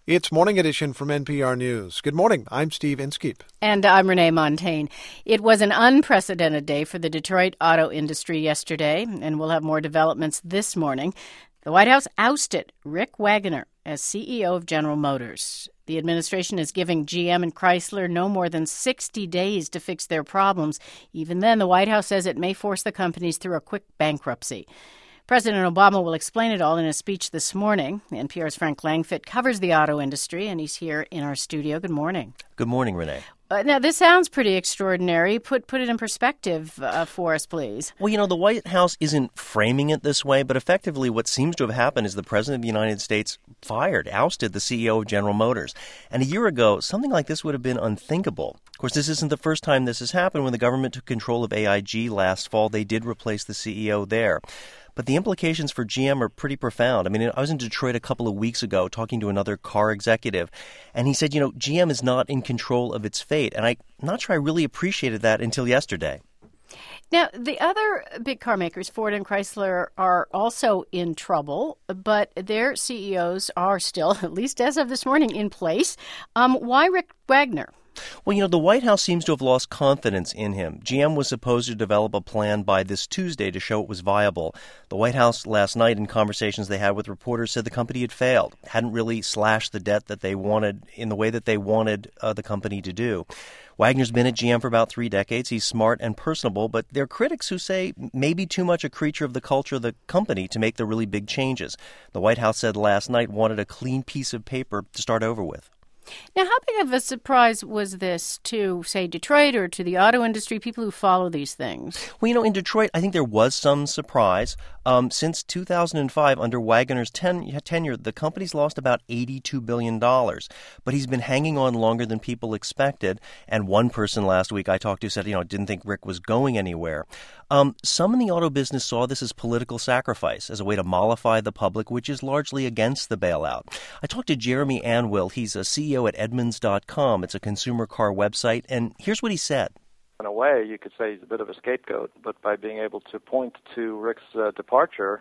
It's Morning Edition from NPR News. Good morning. I'm Steve Inskeep. And I'm Renee Montaigne. It was an unprecedented day for the Detroit auto industry yesterday, and we'll have more developments this morning. The White House ousted Rick Wagoner as CEO of General Motors. The administration is giving GM and Chrysler no more than 60 days to fix their problems. Even then, the White House says it may force the companies through a quick bankruptcy. President Obama will explain it all in a speech this morning. NPR's Frank Langfitt covers the auto industry, and he's here in our studio. Good morning. Good morning, Renee. Now, this sounds pretty extraordinary. Put it in perspective for us, please. Well, the White House isn't framing it this way, but effectively what seems to have happened is the President of the United States ousted the CEO of General Motors. And a year ago, something like this would have been unthinkable. Of course, this isn't the first time this has happened. When the government took control of AIG last fall, they did replace the CEO there. But the implications for GM are pretty profound. I mean, I was in Detroit a couple of weeks ago talking to another car executive, and he said, GM is not in control of its fate. And I'm not sure I really appreciated that until yesterday. Now, the other big car makers, Ford and Chrysler, are also in trouble, but their CEOs are still, at least as of this morning, in place. Why Rick Wagoner? Well, the White House seems to have lost confidence in him. GM was supposed to develop a plan by this Tuesday to show it was viable. The White House last night, in conversations they had with reporters, said the company had failed, hadn't really slashed the debt that they wanted in the way that they wanted the company to do. Wagoner's been at GM for about 3 decades. He's smart and personable, but there are critics who say maybe too much a creature of the culture of the company to make the really big changes. The White House said last night wanted a clean piece of paper to start over with. Now, how big of a surprise was this to, say, Detroit or to the auto industry, people who follow these things? Well, in Detroit, I think there was some surprise. Since 2005, under Wagoner's tenure, the company's lost about $82 billion. But he's been hanging on longer than people expected. And one person last week I talked to said, didn't think Rick was going anywhere. Some in the auto business saw this as political sacrifice, as a way to mollify the public, which is largely against the bailout. I talked to Jeremy Anwyl. He's a CEO at Edmunds.com. It's a consumer car website. And here's what he said. In a way, you could say he's a bit of a scapegoat, but by being able to point to Rick's departure,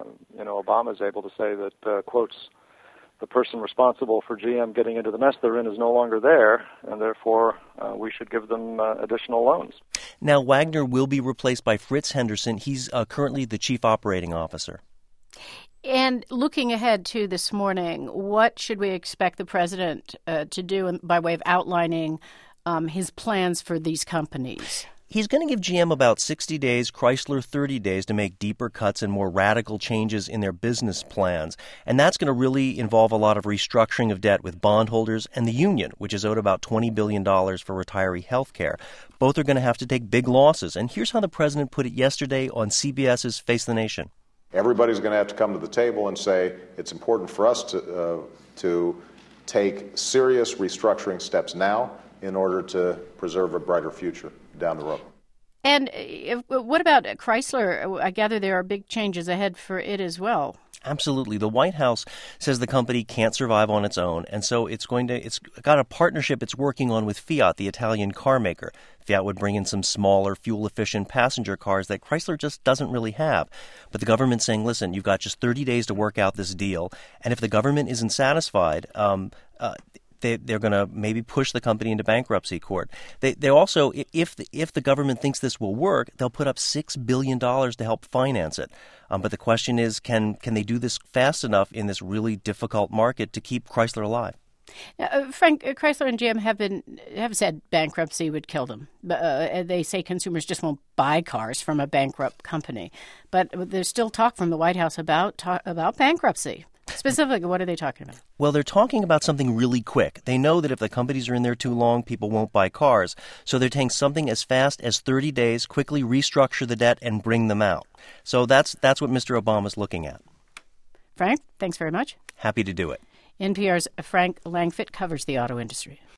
Obama's able to say that, quotes, the person responsible for GM getting into the mess they're in is no longer there, and therefore we should give them additional loans. Now, Wagoner will be replaced by Fritz Henderson. He's currently the chief operating officer. And looking ahead to this morning, what should we expect the president to do by way of outlining his plans for these companies? He's going to give GM about 60 days, Chrysler 30 days to make deeper cuts and more radical changes in their business plans. And that's going to really involve a lot of restructuring of debt with bondholders and the union, which is owed about $20 billion for retiree health care. Both are going to have to take big losses. And here's how the president put it yesterday on CBS's Face the Nation. Everybody's going to have to come to the table and say it's important for us to take serious restructuring steps now in order to preserve a brighter future down the road. And what about Chrysler? I gather there are big changes ahead for it as well. Absolutely. The White House says the company can't survive on its own, and so it's got a partnership it's working on with Fiat, the Italian car maker. Fiat would bring in some smaller, fuel-efficient passenger cars that Chrysler just doesn't really have. But the government's saying, listen, you've got just 30 days to work out this deal, and if the government isn't satisfied, they're going to maybe push the company into bankruptcy court. They also, if the government thinks this will work, they'll put up $6 billion to help finance it. But the question is, can they do this fast enough in this really difficult market to keep Chrysler alive? Frank, Chrysler and GM have said bankruptcy would kill them. They say consumers just won't buy cars from a bankrupt company. But there's still talk from the White House about bankruptcy. Specifically, what are they talking about? Well, they're talking about something really quick. They know that if the companies are in there too long, people won't buy cars. So they're taking something as fast as 30 days, quickly restructure the debt, and bring them out. So that's what Mr. Obama's looking at. Frank, thanks very much. Happy to do it. NPR's Frank Langfitt covers the auto industry.